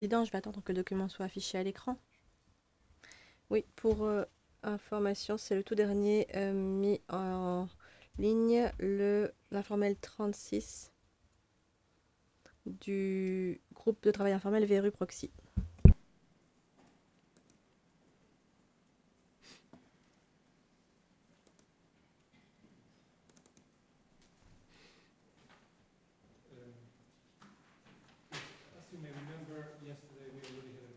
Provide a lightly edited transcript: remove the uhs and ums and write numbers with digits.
Président, je vais attendre que le document soit affiché à l'écran. Oui, pour information, c'est le tout dernier mis en ligne, l'informel 36 du groupe de travail informel VRU Proxy.